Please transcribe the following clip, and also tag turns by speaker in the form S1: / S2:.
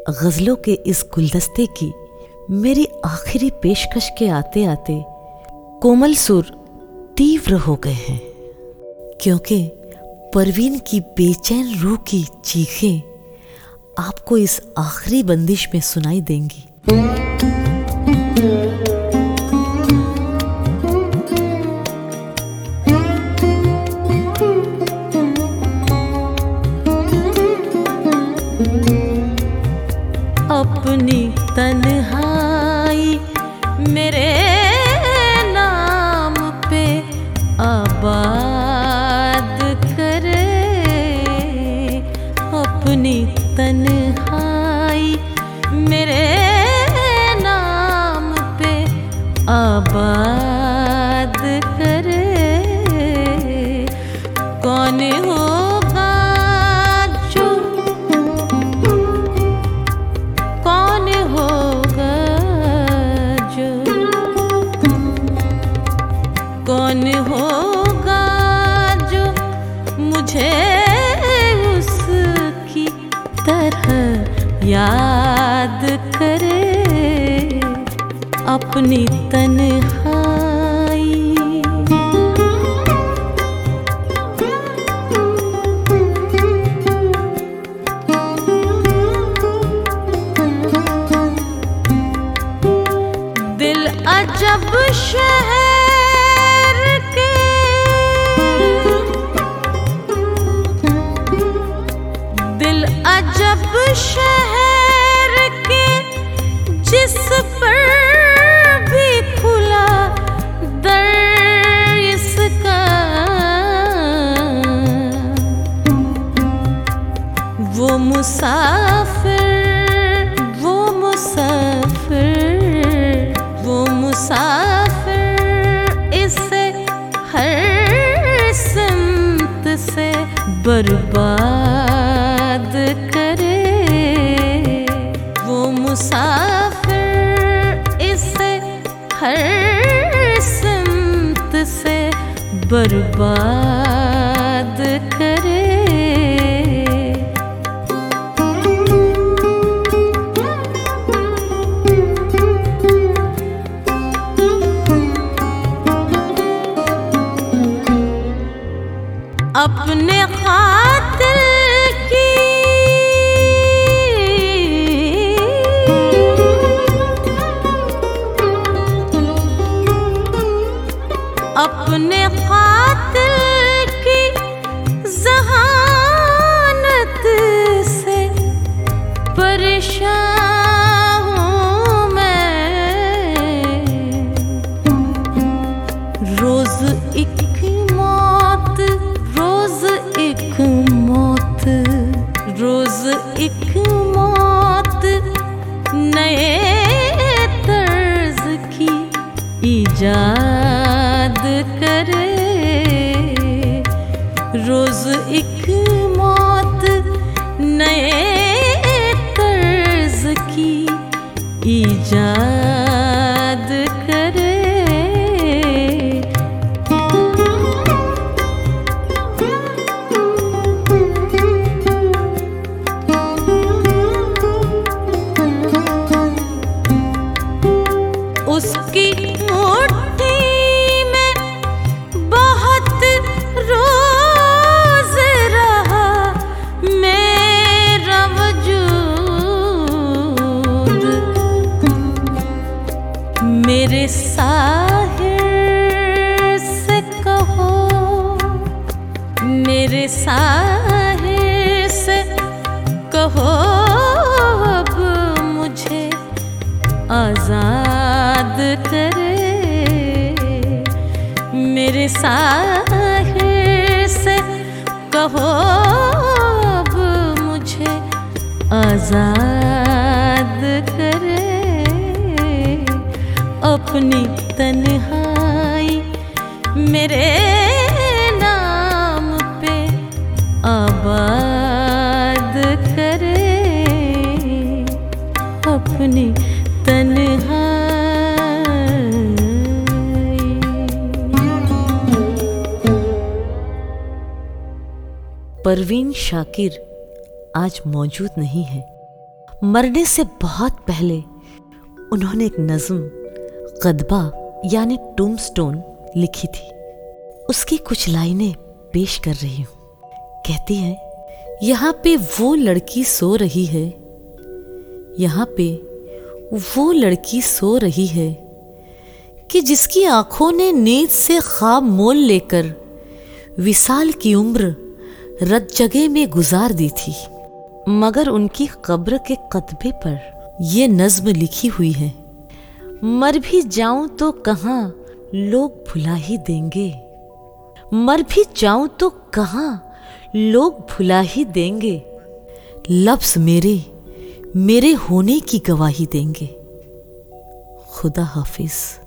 S1: गज़लों के इस गुलदस्ते की मेरी आखिरी पेशकश के आते आते कोमल सुर तीव्र हो गए हैं, क्योंकि परवीन की बेचैन रूह की चीखें आपको इस आखिरी बंदिश में सुनाई देंगी। अपनी तन्हाई मेरे नाम पे आबाद करे, अपनी तन्हाई मेरे नाम पे आबाद करे। कौन होगा जो, कौन होगा जो, कौन होगा जो मुझे उसकी तरह याद करे, अपनी तन्हाई। दिल अजब शहर के, दिल अजब शहर के जिस पर भी खुला दर इसका, वो मुसाफिर, वो मुसाफिर, वो मुसाफिर इसे हर सिमत से बर्बाद करे, वो मुसाफिर इसे हर सिमत से बर्बाद करे। अपने खातिल की, अपने खातिल की ज़हानत से परेशान हूँ मैं, रोज़ एक मौत, रोज़ एक मौत, रोज़ एक मौत नए तर्ज की इजाद करे, रोज़ एक मौत नए तर्ज की इजाद करे। उसकी मुट्ठी में बहुत रोज़ रहा मेरा वजूद, मेरे साहिर से कहो, मेरे साहिर से कहो अब मुझे आज़ाद करे, मेरे साहिर से कहो अब मुझे आज़ाद करे, अपनी तन्हाई मेरे नाम पे आबाद करे, अपनी तन्हाई। परवीन शाकिर आज मौजूद नहीं है, मरने से बहुत पहले उन्होंने एक नज़्म ग़दबा यानी टूम्बस्टोन लिखी थी। उसकी कुछ लाइनें पेश कर रही हूं। कहती है, यहाँ पे वो लड़की सो रही है, यहाँ पे वो लड़की सो रही है कि जिसकी आंखों ने नींद से ख्वाब मोल लेकर विसाल की उम्र रत जगह में गुजार दी थी। मगर उनकी कब्र के कतबे पर ये नज़्म लिखी हुई है, मर भी जाऊं तो कहाँ लोग भुला ही देंगे, मर भी जाऊं तो कहाँ लोग भुला ही देंगे, लफ्ज़ मेरे होने की गवाही देंगे। खुदा हाफिज।